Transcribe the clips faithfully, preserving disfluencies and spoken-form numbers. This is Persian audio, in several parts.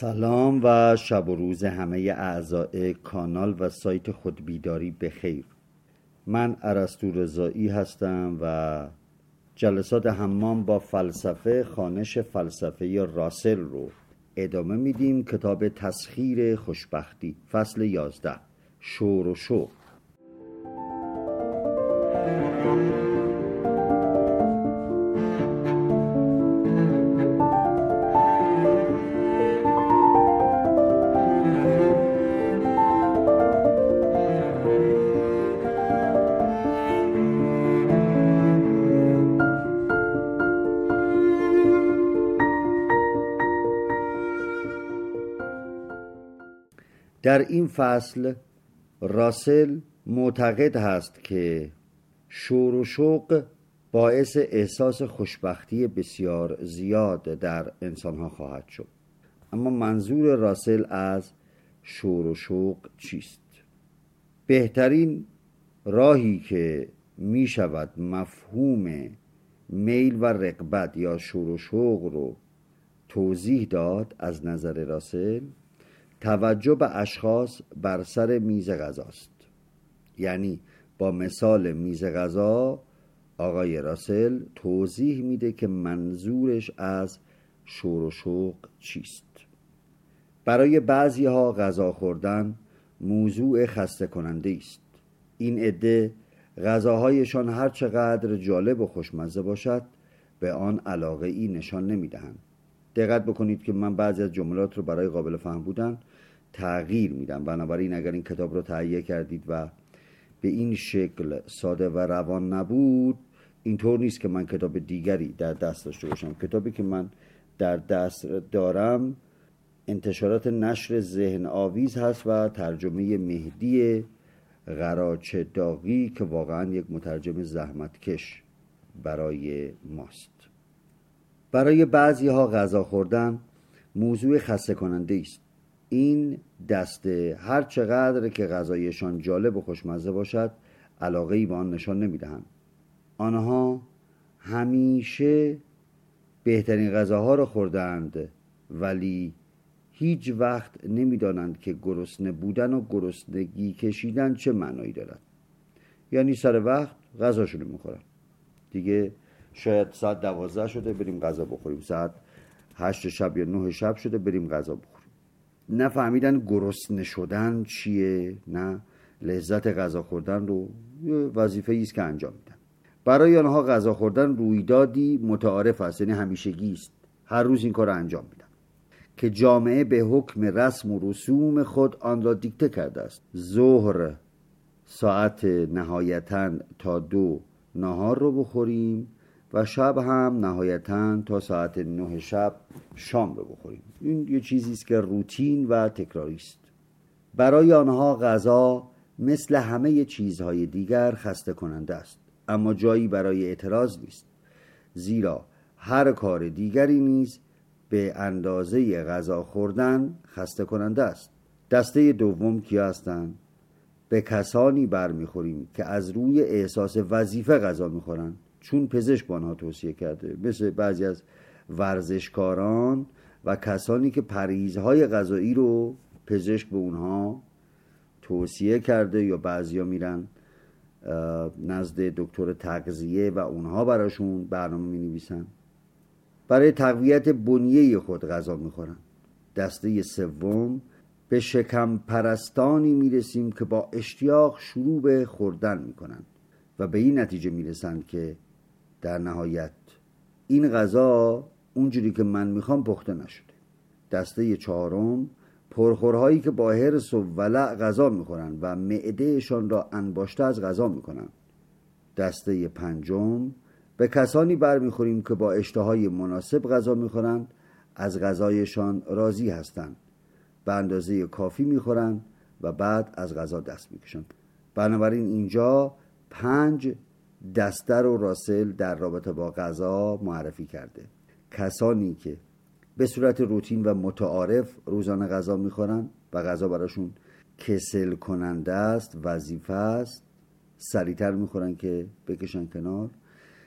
سلام و شب و روز همه اعضای کانال و سایت خودبیداری بخیر. من ارسطو رضایی هستم و جلسات حمام با فلسفه خوانش فلسفه راسل رو ادامه میدیم. کتاب تسخیر خوشبختی، فصل یازده، شور و شوق. در این فصل راسل معتقد هست که شور و شوق باعث احساس خوشبختی بسیار زیاد در انسانها خواهد شد. اما منظور راسل از شور و شوق چیست؟ بهترین راهی که می شود مفهوم میل و رغبت یا شور و شوق رو توضیح داد از نظر راسل توجه به اشخاص بر سر میز غذاست. یعنی با مثال میز غذا آقای راسل توضیح میده که منظورش از شور و شوق چیست. برای بعضی ها غذا خوردن موضوع خسته کننده است. این عده غذاهایشان هر چقدر جالب و خوشمزه باشد به آن علاقه ای نشان نمیدهند. دقت بکنید که من بعضی از جملات رو برای قابل فهم بودن تغییر میدم. بنابراین اگر این کتاب رو تهیه کردید و به این شکل ساده و روان نبود، اینطور نیست که من کتاب دیگری در دست داشته باشم. کتابی که من در دست دارم انتشارات نشر ذهن آویز هست و ترجمه مهدی غراچه داغی که واقعا یک مترجم زحمتکش برای ماست. برای بعضی ها غذا خوردن موضوع خسته کننده است. این دسته هر چقدر که غذایشان جالب و خوشمزه باشد علاقه‌ای به آن نشان نمیدهند. آنها همیشه بهترین غذاها را خوردند ولی هیچ وقت نمیدانند که گرسنه بودن و گرسنگی کشیدن چه معنایی دارد. یعنی سر وقت غذاشون رو میخورن. دیگه شاید ساعت دوازده شده بریم غذا بخوریم، ساعت هشت شب یا نه شب شده بریم غذا بخوریم. نه فهمیدن گرسنه شدن چیه، نه لذت غذا خوردن رو وظیفه‌ای است که انجام میدن. برای آنها غذا خوردن رویدادی متعارف است، یعنی همیشگی است. هر روز این کار رو انجام میدن که جامعه به حکم رسم و رسوم خود آن را دیکته کرده است. ظهر ساعت نهایتاً تا دو نهار رو بخوریم و شب هم نهایتاً تا ساعت نه شب شام رو بخوریم. این یه چیزی است که روتین و تکراری است. برای آنها غذا مثل همه چیزهای دیگر خسته کننده است، اما جایی برای اعتراض نیست، زیرا هر کار دیگری نیز به اندازه غذا خوردن خسته کننده است. دسته دوم کیا هستند؟ به کسانی برمیخوریم که از روی احساس وظیفه غذا میخورند، چون پزشک با آنها توصیه کرده، مثل بعضی از ورزشکاران و کسانی که پرهیزهای غذایی رو پزشک به اونها توصیه کرده، یا بعضیا میرن نزد دکتر تغذیه و اونها براشون برنامه مینویسن. برای تقویت بنیه خود غذا میخورن. دسته سوم به شکم پرستانی میرسیم که با اشتیاق شروع به خوردن میکنن و به این نتیجه میرسن که در نهایت این غذا اونجوری که من میخوام پخته نشده. دسته چهارم پرخورهایی که با حرص و ولع غذا میخورن و معدهشان را انباشته از غذا میکنن. دسته پنجم به کسانی برمیخوریم که با اشتهای مناسب غذا میخورن، از غذایشان راضی هستند، به اندازه کافی میخورن و بعد از غذا دست میکشن. بنابراین اینجا پنج دسته رو راسل در رابطه با غذا معرفی کرده. کسانی که به صورت روتین و متعارف روزانه غذا میخورن و غذا براشون کسل کننده است، وظیفه است، سریعتر میخورن که بکشن کنار.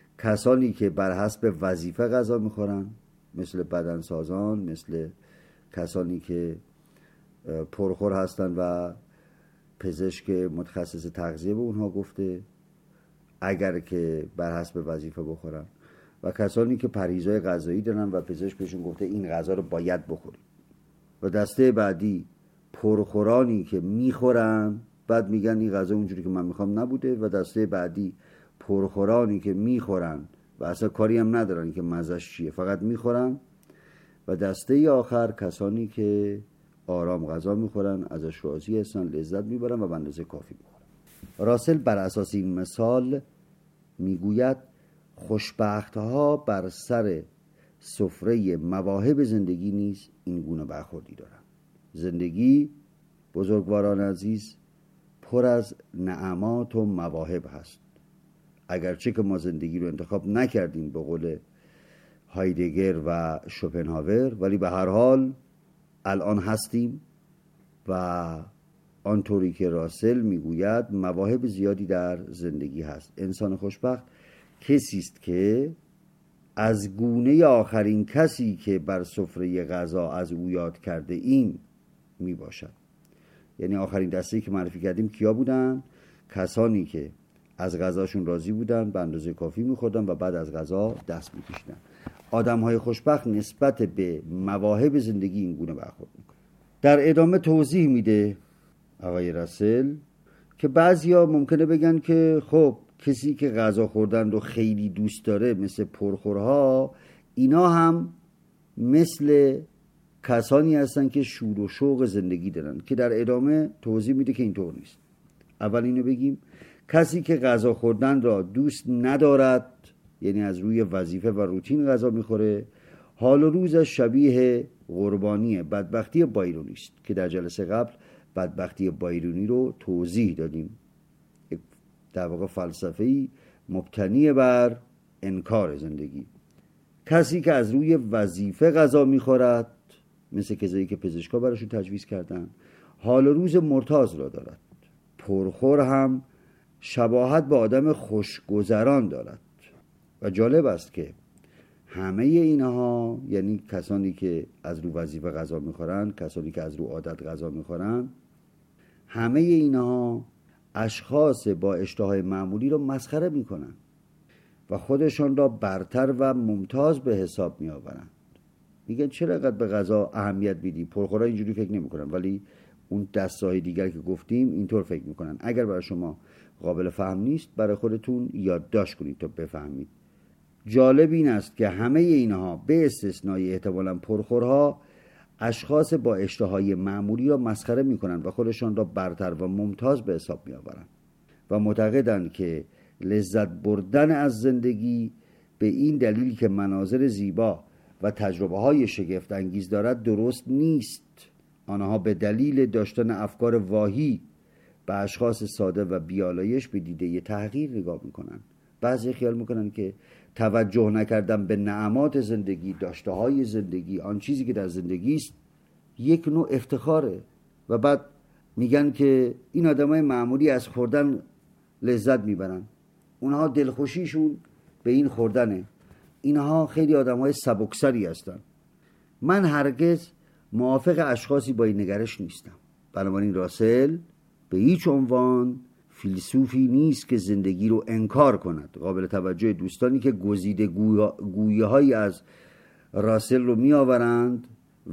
کسانی که بر حسب وظیفه غذا میخورن، مثل بدنسازان، مثل کسانی که پرخور هستن و پزشک متخصص تغذیه به اونها گفته اگر که بر حسب وظیفه بخورن، و کسانی که پرهیزهای غذایی دارن و پزشک بهشون گفته این غذا رو باید بخورید. و دسته بعدی پرخورانی که میخورن بعد میگن این غذا اونجوری که من میخوام نبوده، و دسته بعدی پرخورانی که میخورن و اصلا کاری هم ندارن که مزهش چیه، فقط میخورن. و دسته آخر کسانی که آرام غذا میخورن، ازش راضی هستن، لذت میبرن و به اندازه کافی میخورن. راسل بر اساس این مثال میگوید خوشبختها بر سر سفره مواهب زندگی نیز این گونه برخوردی دارن. زندگی بزرگواران عزیز پر از نعمات و مواهب هست. اگرچه که ما زندگی رو انتخاب نکردیم به قول هایدگر و شوپنهاور، ولی به هر حال الان هستیم و آنطوری که راسل میگوید مواهب زیادی در زندگی هست. انسان خوشبخت کسی است که از گونه آخرین کسی که بر سفره غذا از او یاد کرده این می باشد. یعنی آخرین دسته‌ای که معرفی کردیم کیا بودن؟ کسانی که از غذاشون راضی بودن، به اندازه کافی می‌خوردن و بعد از غذا دست می‌کشیدن. آدم‌های خوشبخت نسبت به مواهب زندگی این گونه برخورد می‌کنن. در ادامه توضیح میده آقای راسل که بعضیا ممکنه بگن که خب کسی که غذا خوردن رو خیلی دوست داره مثل پرخورها، اینا هم مثل کسانی هستن که شور و شوق زندگی دارن، که در ادامه توضیح میده که اینطور نیست. اول اینو بگیم کسی که غذا خوردن را دوست ندارد، یعنی از روی وظیفه و روتین غذا میخوره، حال و روزش شبیه قربانی بدبختی بایرونی است که در جلسه قبل بدبختی بایرونی رو توضیح دادیم. در واقع فلسفه‌ای مبتنی بر انکار زندگی. کسی که از روی وظیفه غذا میخورد، مثل کسایی که پزشکا براشون تجویز کردن، حال و روز مرتاض را دارد. پرخور هم شباهت به آدم خوشگذران دارد. و جالب است که همه اینها، یعنی کسانی که از رو وظیفه غذا میخورن، کسانی که از رو عادت غذا میخورن، همه اینها اشخاص با اشتهای معمولی رو مسخره میکنن و خودشان را برتر و ممتاز به حساب می آورند. میگن چرا اینقدر به غذا اهمیت میدی؟ پرخورا اینجوری فکر نمیکنن، ولی اون دسته‌های دیگر که گفتیم اینطور فکر میکنن. اگر برای شما قابل فهم نیست، برای خودتون یادداشت کنید تا بفهمید. جالب این است که همه اینها به استثنای احتمالاً پرخورها اشخاص با اشتهای معمولی را مسخره میکنن و خودشان را برتر و ممتاز به حساب می آورند و معتقدند که لذت بردن از زندگی به این دلیل که مناظر زیبا و تجربه های شگفت انگیز دارد درست نیست. آنها به دلیل داشتن افکار واهی به اشخاص ساده و بیالایش به دیده تحقیر نگاه میکنن. بعضی خیال میکنن که توجه نکردن به نعمات زندگی، داشته های زندگی، آن چیزی که در زندگی است، یک نوع افتخاره و بعد میگن که این آدمای معمولی از خوردن لذت میبرن، اونها دلخوشیشون به این خوردنه، اینها خیلی آدمای سبکسری هستن. من هرگز موافق اشخاصی با این نگرش نیستم. بنابراین راسل به هیچ عنوان فیلسوفی نیست که زندگی رو انکار کند. قابل توجه دوستانی که گزیده گویه هایی از راسل رو می آورند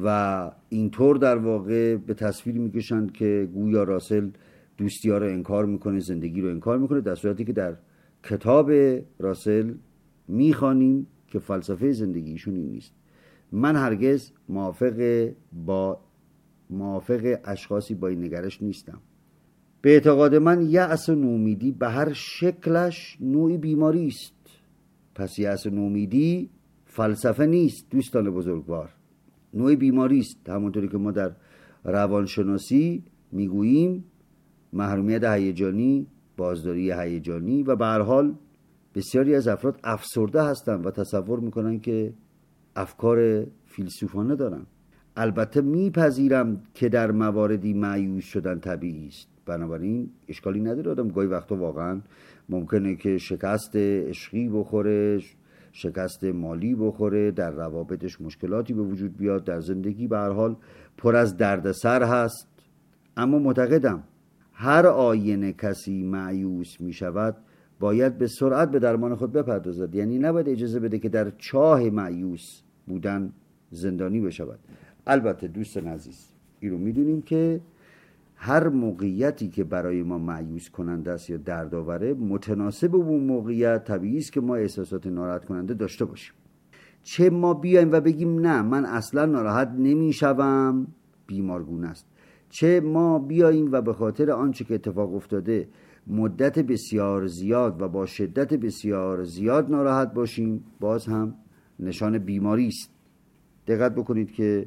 و اینطور در واقع به تصویر می کشند که گویا راسل دوستی ها رو انکار میکنه، زندگی رو انکار میکنه، در صورتی که در کتاب راسل می خوانیم که فلسفه زندگیشون این نیست. من هرگز موافق با موافق اشخاصی با این نگرش نیستم. به اعتقاد من یأس و نومیدی به هر شکلش نوعی بیماری است. پس یأس و نومیدی فلسفه نیست دوستان بزرگوار، نوعی بیماری است. همونطوری که ما در روانشناسی میگوییم محرومیت هیجانی، بازداری هیجانی، و به هر حال بسیاری از افراد افسرده هستند و تصور میکنن که افکار فیلسوفانه دارن. البته میپذیرم که در مواردی مایوس شدن طبیعی است، بنابراین اشکالی نداره. آدم گاهی وقتا واقعا ممکنه که شکست عشقی بخوره، شکست مالی بخوره، در روابطش مشکلاتی به وجود بیاد، در زندگی به هر حال پر از دردسر هست. اما معتقدم هر آینه کسی مایوس می شود باید به سرعت به درمان خود بپردازد. یعنی نباید اجازه بده که در چاه مایوس بودن زندانی بشود. البته دوستان عزیز، این رو میدونیم که هر موقعیتی که برای ما مایوس کننده است یا دردآوره، متناسب با اون موقعیت طبیعی است که ما احساسات ناراحت کننده داشته باشیم. چه ما بیایم و بگیم نه من اصلا ناراحت نمیشوم، بیمارگونه است، چه ما بیاییم و به خاطر آنچه که اتفاق افتاده مدت بسیار زیاد و با شدت بسیار زیاد ناراحت باشیم، باز هم نشان بیماری است. دقت بکنید که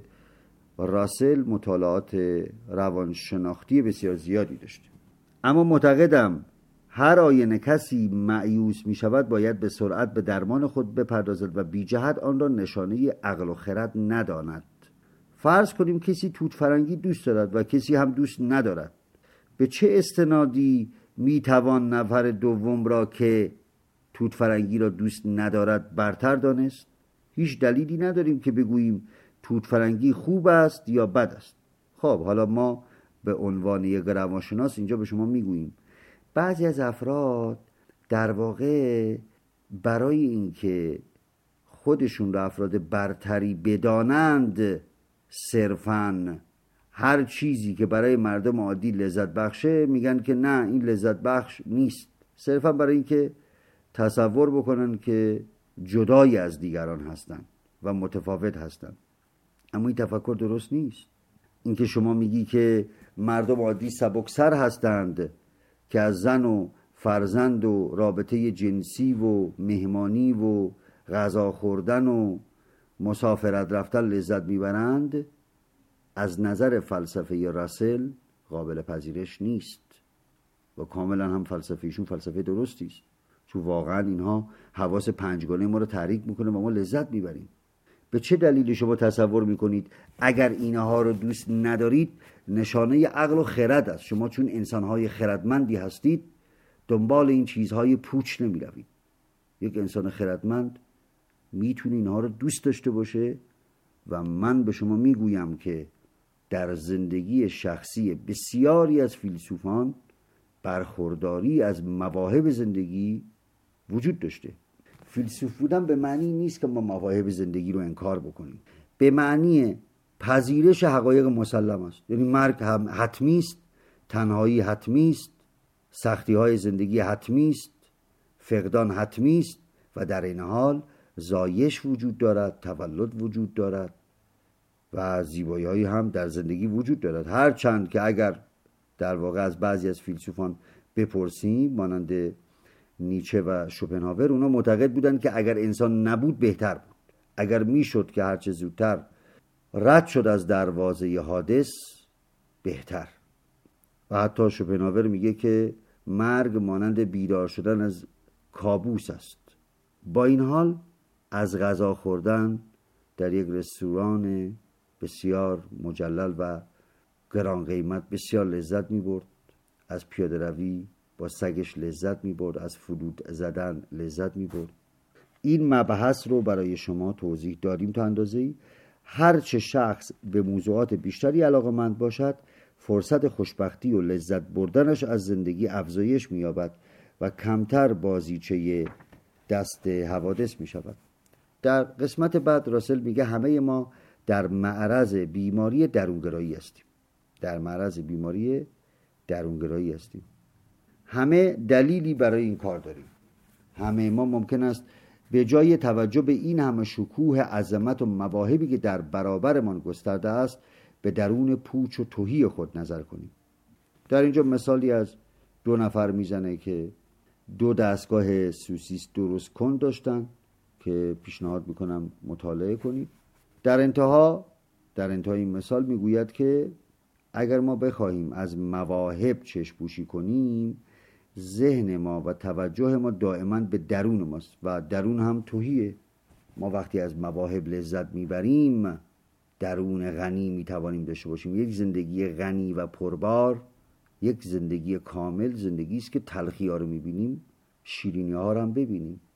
راسل مطالعات روانشناختی بسیار زیادی داشته. اما معتقدم هر آینه کسی مایوس می شود باید به سرعت به درمان خود بپردازد و بی جهت آن را نشانه عقل و خرد نداند. فرض کنیم کسی توت فرنگی دوست دارد و کسی هم دوست ندارد. به چه استنادی می توان نفر دوم را که توت فرنگی را دوست ندارد برتر دانست؟ هیچ دلیلی نداریم که بگوییم توت فرنگی خوب است یا بد است. خب حالا ما به عنوان یک روانشناس اینجا به شما میگوییم بعضی از افراد در واقع برای اینکه خودشون را افراد برتری بدانند صرفاً هر چیزی که برای مردم عادی لذت بخشه میگن که نه این لذت بخش نیست، صرفاً برای اینکه تصور بکنن که جدای از دیگران هستن و متفاوت هستن. اما این تفکر درست نیست. اینکه شما میگی که مردم عادی سبکسر هستند که از زن و فرزند و رابطه جنسی و مهمانی و غذا خوردن و مسافرت رفتن لذت میبرند، از نظر فلسفه یا راسل قابل پذیرش نیست و کاملا هم فلسفه ایشون فلسفه درستی است، چون واقعا اینها حواس پنجگانه ما رو تحریک میکنه و ما لذت میبریم. به چه دلیلی شما تصور میکنید اگر اینها رو دوست ندارید نشانه عقل و خرد است؟ شما چون انسانهای خردمندی هستید دنبال این چیزهای پوچ نمیروید. یک انسان خردمند میتونه اینها رو دوست داشته باشه و من به شما میگویم که در زندگی شخصی بسیاری از فیلسوفان برخورداری از مواهب زندگی وجود داشته. فیلسوف بودن به معنی نیست که ما مواهب زندگی رو انکار بکنیم، به معنی پذیرش حقایق مسلم است. یعنی مرگ هم حتمی است، تنهایی حتمی است، سختی های زندگی حتمی است، فقدان حتمی است و در این حال زایش وجود دارد، تولد وجود دارد و زیبایی هایی هم در زندگی وجود دارد. هرچند که اگر در واقع از بعضی از فیلسوفان بپرسیم مانند نیچه و شوپنهاور، اونا معتقد بودند که اگر انسان نبود بهتر بود، اگر میشد که هرچه زودتر رد شد از دروازه حادث بهتر. و حتی شوپنهاور میگه که مرگ مانند بیدار شدن از کابوس است. با این حال از غذا خوردن در یک رستوران بسیار مجلل و گران قیمت بسیار لذت میبرد، از پیاده روی با سگش لذت میبرد، از فلوت زدن لذت میبرد. این مبحث رو برای شما توضیح دادیم تا اندازه‌ای. هر چه شخص به موضوعات بیشتری علاقه‌مند باشد فرصت خوشبختی و لذت بردنش از زندگی افزایش می‌یابد و کمتر بازیچه دست حوادث می‌شود. در قسمت بعد راسل میگه همه ما در معرض بیماری درونگرایی هستیم. در معرض بیماری درونگرایی هستیم. همه دلیلی برای این کار داریم. همه ما ممکن است به جای توجه به این همه شکوه عظمت و مواهبی که در برابرمان گسترده است به درون پوچ و تهی خود نظر کنیم. در اینجا مثالی از دو نفر میزنه که دو دستگاه سوسیس درست کن داشتن که پیشنهاد میکنم مطالعه کنید. در انتها در انتهای این مثال میگوید که اگر ما بخواهیم از مواهب چشم پوشی کنیم ذهن ما و توجه ما دائما به درون ماست و درون هم تهیه. ما وقتی از مواهب لذت میبریم درون غنی میتوانیم داشته باشیم. یک زندگی غنی و پربار، یک زندگی کامل، زندگی است که تلخی ها رو میبینیم، شیرینی ها رو هم ببینیم.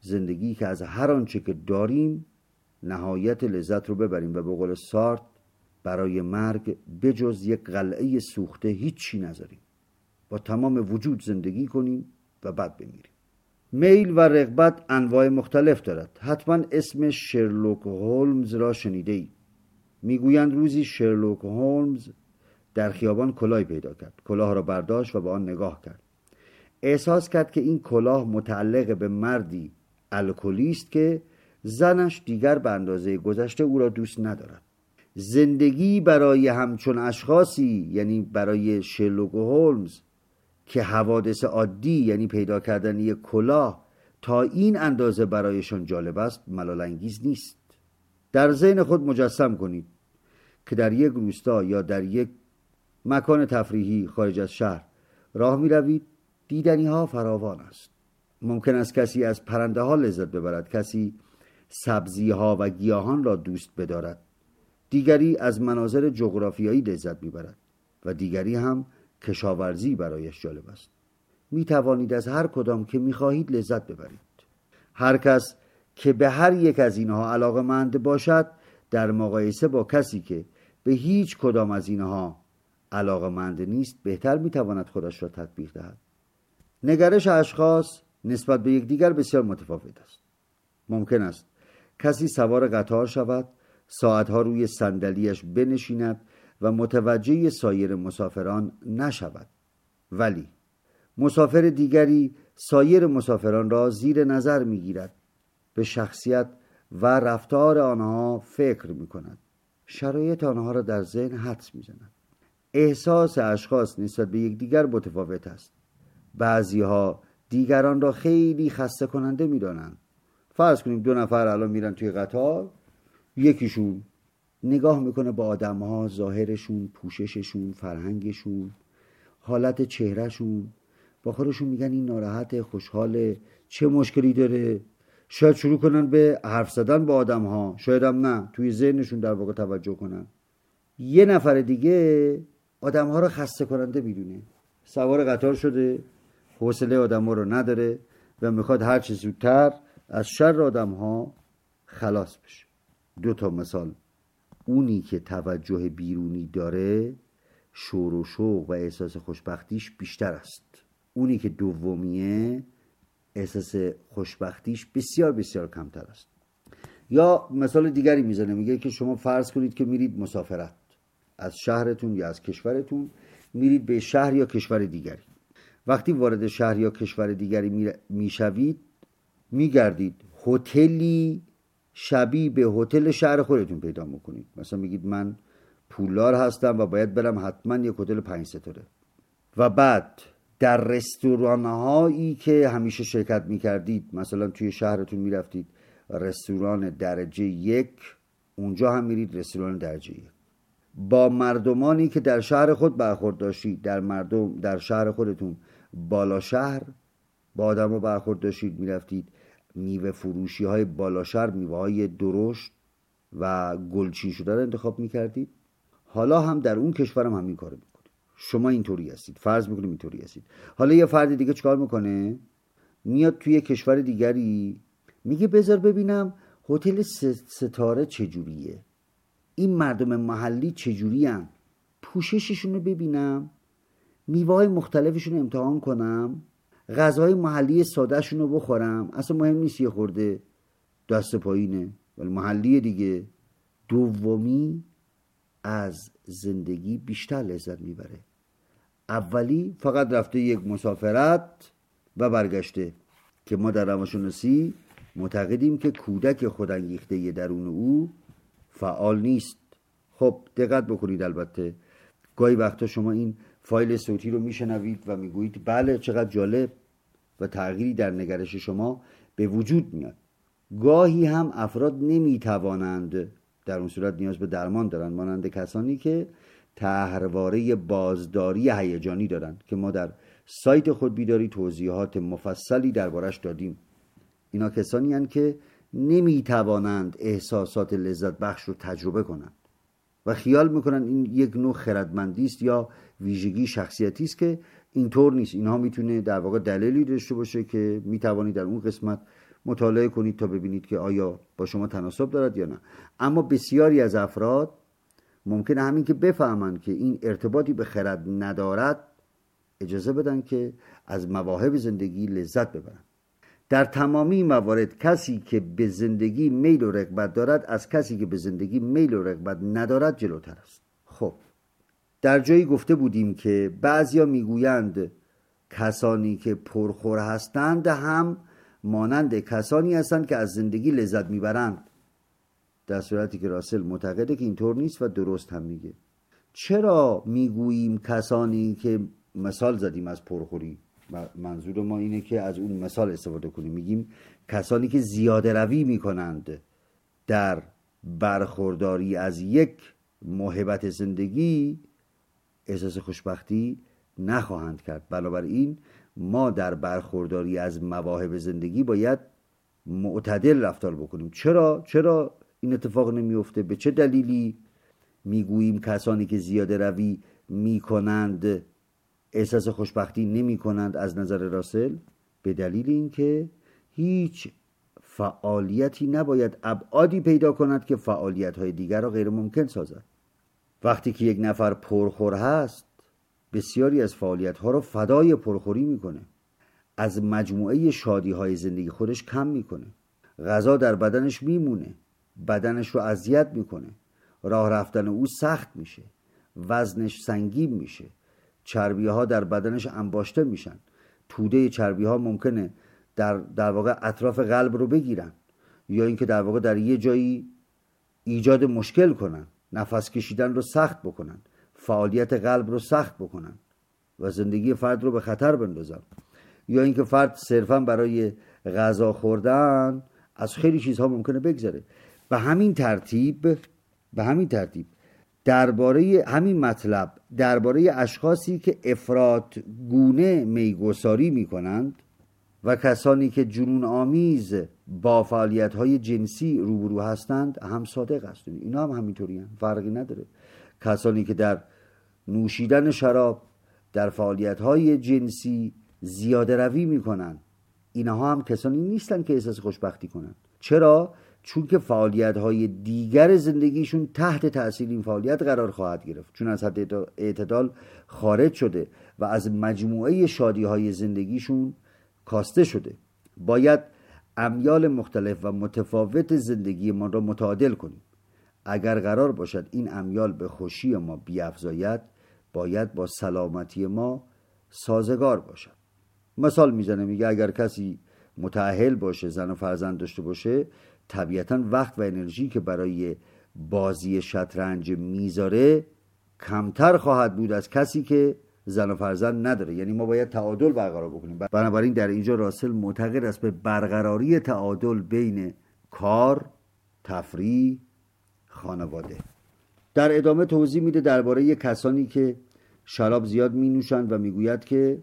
زندگی که از هر آنچه که داریم نهایت لذت رو ببریم و به قول سارت برای مرگ بجز یک قلعه سوخته هیچی نذاریم، با تمام وجود زندگی کنیم و بعد بمیریم. میل و رغبت انواع مختلف دارد. حتما اسم شرلوک هولمز را شنیده ای. میگویند روزی شرلوک هولمز در خیابان کلاهی پیدا کرد. کلاه را برداشت و به آن نگاه کرد. احساس کرد که این کلاه متعلق به مردی الکلیست که زنش دیگر به اندازه گذشته او را دوست ندارد. زندگی برای همچون اشخاصی، یعنی برای شرلوک هولمز که حوادث عادی یعنی پیدا کردن یک کلاه تا این اندازه برایشان جالب است، ملال انگیز نیست. در ذهن خود مجسم کنید که در یک روستا یا در یک مکان تفریحی خارج از شهر راه می روید. دیدنی ها فراوان است. ممکن است کسی از پرنده ها لذت ببرد، کسی سبزی ها و گیاهان را دوست بدارد، دیگری از مناظر جغرافیایی لذت میبرد و دیگری هم کشاورزی برایش جالب است. می توانید از هر کدام که می خواهید لذت ببرید. هر کس که به هر یک از اینها علاقه‌مند باشد در مقایسه با کسی که به هیچ کدام از اینها علاقه‌مند نیست بهتر می تواند خودش را تطبیق دهد. نگرش اشخاص نسبت به یکدیگر بسیار متفاوت است. ممکن است کسی سوار قطار شود، ساعتها روی صندلیاش بنشیند و متوجه سایر مسافران نشود، ولی مسافر دیگری سایر مسافران را زیر نظر میگیرد، به شخصیت و رفتار آنها فکر میکند، شرایط آنها را در ذهن حدس میزند. احساس اشخاص نسبت به یکدیگر متفاوت است. بعضیها دیگران را خیلی خسته کننده میدانند. فرض کنیم دو نفر الان میرن توی قطار، یکیشون نگاه میکنه با آدمها، ظاهرشون، پوشششون، فرهنگشون، حالت چهرهشون، با خودشون میگن این ناراحته، خوشحاله، چه مشکلی داره. شاید شروع کنن به حرف زدن با آدمها، شاید هم نه، توی ذهنشون در واقع توجه کنن. یه نفر دیگه آدمها رو خسته کننده میدونه، سوار قطار شده، حوصله آدمها رو نداره و میخواد هر چه زودتر از شر آدمها خلاص بشه. دو تا مثال. اونی که توجه بیرونی داره شور و شوق و احساس خوشبختیش بیشتر است. اونی که دومیه احساس خوشبختیش بسیار بسیار کمتر است. یا مثال دیگری میزنه، میگه که شما فرض کنید که میرید مسافرت از شهرتون یا از کشورتون میرید به شهر یا کشور دیگری. وقتی وارد شهر یا کشور دیگری میشوید میگردید هتلی شبیه به هتل شهر خودتون پیدا میکنید. مثلا میگید من پولدار هستم و باید برم حتما یک هتل پنج ستاره، و بعد در رستوران هایی که همیشه شرکت میکردید، مثلا توی شهرتون میرفتید رستوران درجه یک، اونجا هم میرید رستوران درجه یک. با مردمانی که در شهر خود برخورد داشتید، در مردم در شهر خودتون بالا شهر با آدم ها برخورد داشتید، میرفتید میوه فروشی های بالا شهر، میوه های درشت و گلچین شده رو انتخاب میکردید. حالا هم در اون کشورم هم همین کارو میکنید. شما اینطوری هستید، فرض میکنیم اینطوری هستید. حالا یه فرد دیگه چیکار میکنه؟ میاد توی کشور دیگری، میگه بذار ببینم هتل ستاره چجوریه، این مردم محلی چجورین، پوشششون رو ببینم، میوه های مختلفشون رو امتحان کنم، غذاهای محلی سادهشون رو بخورم، اصلا مهم نیست یه خورده دست پایینه ولی محلیه دیگه. دومی از زندگی بیشتر لذت میبره. اولی فقط رفته یک مسافرت و برگشته، که ما در روانشناسی معتقدیم که کودک خودانگیخته درون او فعال نیست. خب دقت بکنید، البته گاهی وقتا شما این فایل صوتی رو میشنوید و میگویید بله چقدر جالب و تغییری در نگرش شما به وجود میاد. گاهی هم افراد نمیتوانند، در اون صورت نیاز به درمان دارن، مانند کسانی که طرحواره بازداری هیجانی دارند که ما در سایت خود بیداری توضیحات مفصلی دربارش دادیم. اینا کسانی هستند که نمیتوانند احساسات لذت بخش رو تجربه کنند و خیال میکنن این یک نوع خردمندی است یا ویژگی شخصیتی است که اینطور نیست. اینها میتونه در واقع دلیلی داشته باشه که میتوانید در اون قسمت مطالعه کنید تا ببینید که آیا با شما تناسب دارد یا نه. اما بسیاری از افراد ممکنه همین که بفهمند که این ارتباطی به خرد ندارد اجازه بدن که از مواهب زندگی لذت ببرن. در تمامی موارد کسی که به زندگی میل و رغبت دارد از کسی که به زندگی میل و رغبت ندارد جلوتر است. خب در جایی گفته بودیم که بعضیا میگویند کسانی که پرخور هستند هم مانند کسانی هستند که از زندگی لذت میبرند، در صورتی که راسل معتقده که اینطور نیست و درست هم میگه. چرا میگوییم کسانی که مثال زدیم از پرخوری، منظور ما اینه که از اون مثال استفاده کنیم، میگیم کسانی که زیاده روی میکنند در برخورداری از یک موهبت زندگی احساس خوشبختی نخواهند کرد. بنابراین ما در برخورداری از مواهب زندگی باید معتدل رفتار بکنیم. چرا چرا این اتفاق نمیفته؟ به چه دلیلی میگوییم کسانی که زیاده روی میکنند احساس خوشبختی نمی کنند از نظر راسل؟ به دلیل اینکه هیچ فعالیتی نباید ابعادی پیدا کند که فعالیت‌های دیگر را غیر ممکن سازد. وقتی که یک نفر پرخور هست بسیاری از فعالیت‌ها را فدای پرخوری میکنه، از مجموعه شادی‌های زندگی خودش کم میکنه، غذا در بدنش میمونه، بدنش رو اذیت میکنه، راه رفتن او سخت میشه، وزنش سنگین میشه، چربی ها در بدنش انباشته میشن، توده چربی ها ممکنه در در واقع اطراف قلب رو بگیرن یا اینکه در واقع در یه جایی ایجاد مشکل کنن، نفس کشیدن رو سخت بکنن، فعالیت قلب رو سخت بکنن و زندگی فرد رو به خطر بندازن، یا اینکه فرد صرفا برای غذا خوردن از خیلی چیزها ممکنه بگذره. به همین ترتیب به همین ترتیب درباره همین مطلب درباره اشخاصی که افراط گونه میگساری میکنند و کسانی که جنون آمیز با فعالیت‌های جنسی روبرو هستند هم صادق است. اینا هم همینطوری هم. فرقی نداره. کسانی که در نوشیدن شراب، در فعالیت‌های جنسی زیاده روی میکنند، اینها هم کسانی نیستن که احساس خوشبختی کنند. چرا؟ چون که فعالیت‌های دیگر زندگیشون تحت تأثیر این فعالیت قرار خواهد گرفت، چون از حد اعتدال خارج شده و از مجموعه شادی‌های زندگیشون کاسته شده. باید امیال مختلف و متفاوت زندگی ما را متعادل کنیم. اگر قرار باشد این امیال به خوشی ما بیفزاید، باید با سلامتی ما سازگار باشد. مثال میزنه، میگه اگر کسی متأهل باشه، زن و فرزند داشته باشه، طبیعتاً وقت و انرژی که برای بازی شطرنج میذاره کمتر خواهد بود از کسی که زن و فرزند نداره. یعنی ما باید تعادل برقرار بکنیم. بنابراین در اینجا راسل معتقد است به برقراری تعادل بین کار، تفریح، خانواده. در ادامه توضیح میده درباره کسانی که شراب زیاد می نوشند و میگوید که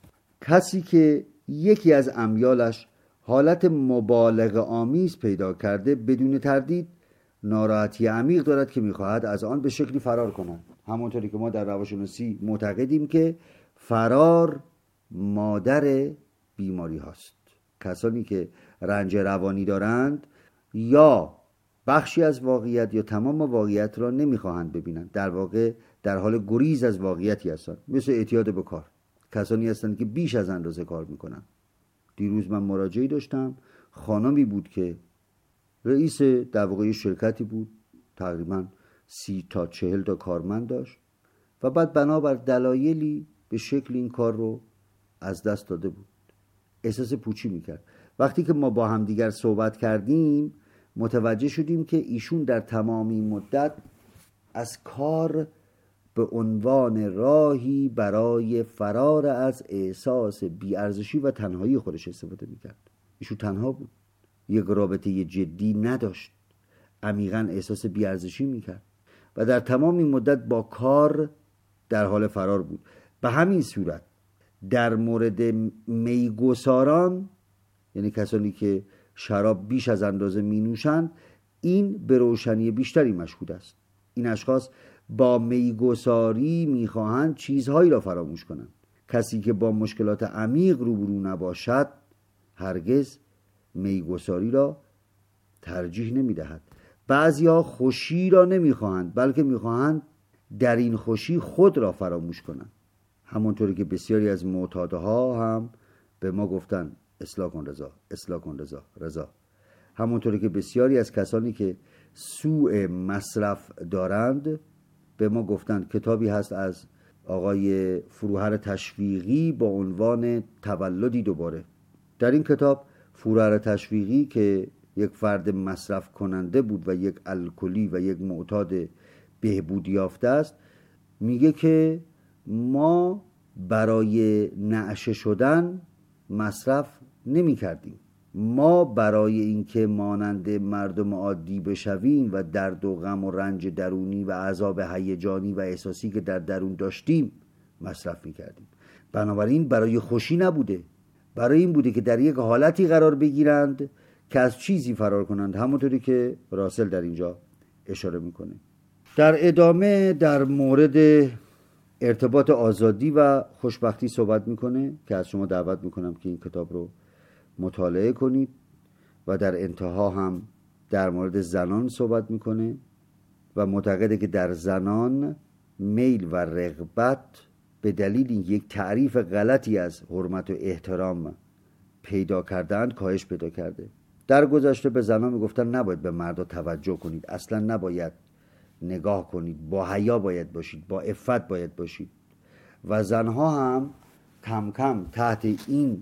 کسی که یکی از امیالش حالت مبالغه آمیز پیدا کرده بدون تردید ناراحتی عمیق دارد که میخواهد از آن به شکلی فرار کند. همونطوری که ما در روانشناسی معتقدیم که فرار مادر بیماری هاست. کسانی که رنج روانی دارند یا بخشی از واقعیت یا تمام واقعیت را نمیخواهند ببینند، در واقع در حال گریز از واقعیتی هستند. مثل اعتیاد به کار، کسانی هستند که بیش از اندازه کار میکنند. دیروز من مراجعه‌ای داشتم، خانمی بود که رئیس در واقع شرکتی بود، تقریبا سی تا چهل تا کارمند داشت و بعد بنابر دلایلی به شکل این کار رو از دست داده بود. احساس پوچی میکرد. وقتی که ما با هم دیگر صحبت کردیم متوجه شدیم که ایشون در تمام این مدت از کار به عنوان راهی برای فرار از احساس بی‌ارزشی و تنهایی خودش استفاده میکرد. ایشون تنها بود، یک رابطه جدی نداشت، عمیقاً احساس بی‌ارزشی میکرد و در تمام این مدت با کار در حال فرار بود. به همین صورت در مورد میگساران، یعنی کسانی که شراب بیش از اندازه می نوشند، این به روشنی بیشتری مشهود است. این اشخاص با میگساری میخواهند چیزهایی را فراموش کنند. کسی که با مشکلات عمیق روبرو نباشد هرگز میگساری را ترجیح نمیدهد. بعضیا خوشی را نمیخواهند بلکه میخواهند در این خوشی خود را فراموش کنند. همونطوری که بسیاری از معتادها هم به ما گفتن اصلاح کن رضا، اصلاح کن رضا، رضا. همونطوری که بسیاری از کسانی که سوء مصرف دارند به ما گفتند. کتابی هست از آقای فروهر تشویقی با عنوان تولدی دوباره. در این کتاب فروهر تشویقی که یک فرد مصرف کننده بود و یک الکلی و یک معتاد بهبود یافته است، میگه که ما برای نعشه شدن مصرف نمی کردیم. ما برای اینکه مانند مردم عادی بشویم و درد و غم و رنج درونی و عذاب هیجانی و احساسی که در درون داشتیم مصرف می کردیم. بنابراین برای خوشی نبوده، برای این بوده که در یک حالتی قرار بگیرند که از چیزی فرار کنند، همونطوری که راسل در اینجا اشاره میکنه. در ادامه در مورد ارتباط آزادی و خوشبختی صحبت میکنه که از شما دعوت میکنم که این کتاب رو مطالعه کنید و در انتها هم در مورد زنان صحبت میکنه و معتقده که در زنان میل و رغبت به دلیل یک تعریف غلطی از حرمت و احترام پیدا کردند کاهش پیدا کرده. در گذشته به زنان میگفتن نباید به مردا توجه کنید، اصلا نباید نگاه کنید، با حیا باید باشید، با عفت باید باشید. و زنها هم کم کم تحت این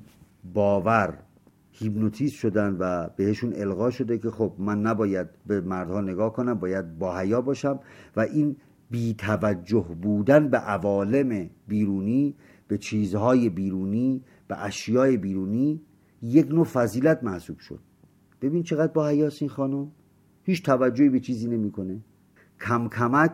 باور هیپنوتیزم شدن و بهشون القا شده که خب من نباید به مردها نگاه کنم، باید با حیا باشم و این بی توجه بودن به عوالم بیرونی، به چیزهای بیرونی، به اشیای بیرونی یک نوع فضیلت محسوب شد. ببین چقدر با حیاست این خانم، هیچ توجهی به چیزی نمیکنه. کم کمک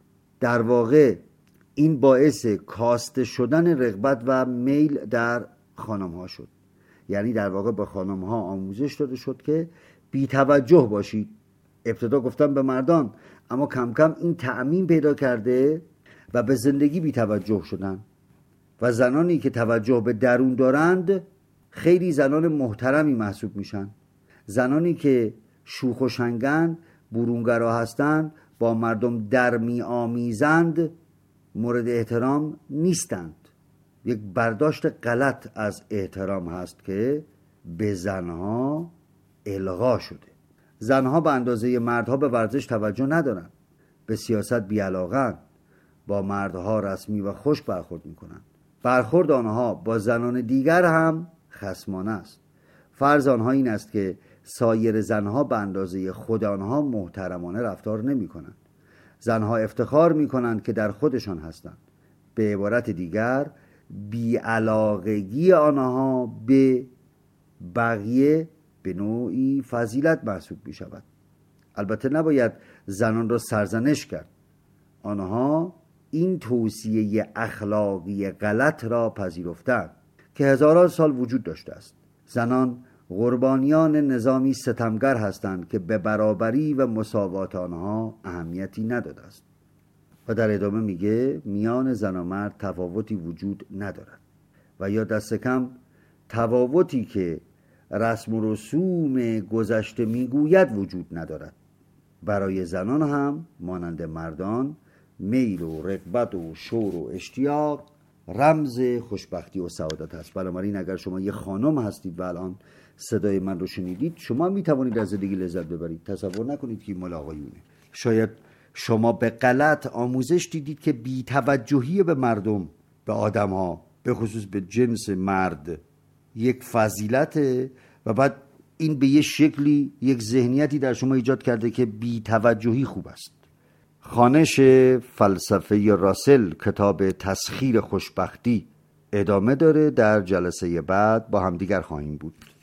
در واقع این باعث کاسته شدن رغبت و میل در خانم ها شد. یعنی در واقع به خانم ها آموزش داده شد که بی توجه باشید. ابتدا گفتم به مردان، اما کم کم این تعمیم پیدا کرده و به زندگی بی توجه شدن. و زنانی که توجه به درون دارند خیلی زنان محترمی محسوب میشن. زنانی که شوخ و شنگن، برونگرا هستند، با مردم در می آمیزند، مورد احترام نیستند. یک برداشت غلط از احترام هست که به زنها القا شده. زنها به اندازه مردها به ورزش توجه ندارند، به سیاست بی‌علاقه‌اند، با مردها رسمی و خوش برخورد میکنند. برخورد آنها با زنان دیگر هم خصمانه است. فرض آنها این است که سایر زنها به اندازه خود آنها محترمانه رفتار نمی کنند. زنها افتخار می کنند که در خودشان هستند. به عبارت دیگر بی‌علاقگی آنها به بقیه به نوعی فضیلت محسوب می شود. البته نباید زنان را سرزنش کرد. آنها این توصیه اخلاقی غلط را پذیرفتند که هزاران سال وجود داشته است. زنان قربانیان نظامی ستمگر هستند که به برابری و مساوات آنها اهمیتی نداده است. و در ادامه میگه میان زن و مرد تفاوتی وجود ندارد و یا دست کم تفاوتی که رسم و رسوم گذشته میگوید وجود ندارد. برای زنان هم مانند مردان میل و رغبت و شور و اشتیاق رمز خوشبختی و سعادت است. بنابراین اگر شما یه خانم هستید و الان صدای من رو شنیدید، شما میتوانید از زندگی لذت ببرید. تصور نکنید که مال آقایونه. شاید شما به غلط آموزش دیدید که بی توجهی به مردم، به آدم ها، به خصوص به جنس مرد یک فضیلته و بعد این به یه شکلی یک ذهنیتی در شما ایجاد کرده که بی توجهی خوب است. خوانش فلسفه راسل کتاب تسخیر خوشبختی ادامه داره. در جلسه بعد با همدیگر خواهیم بود.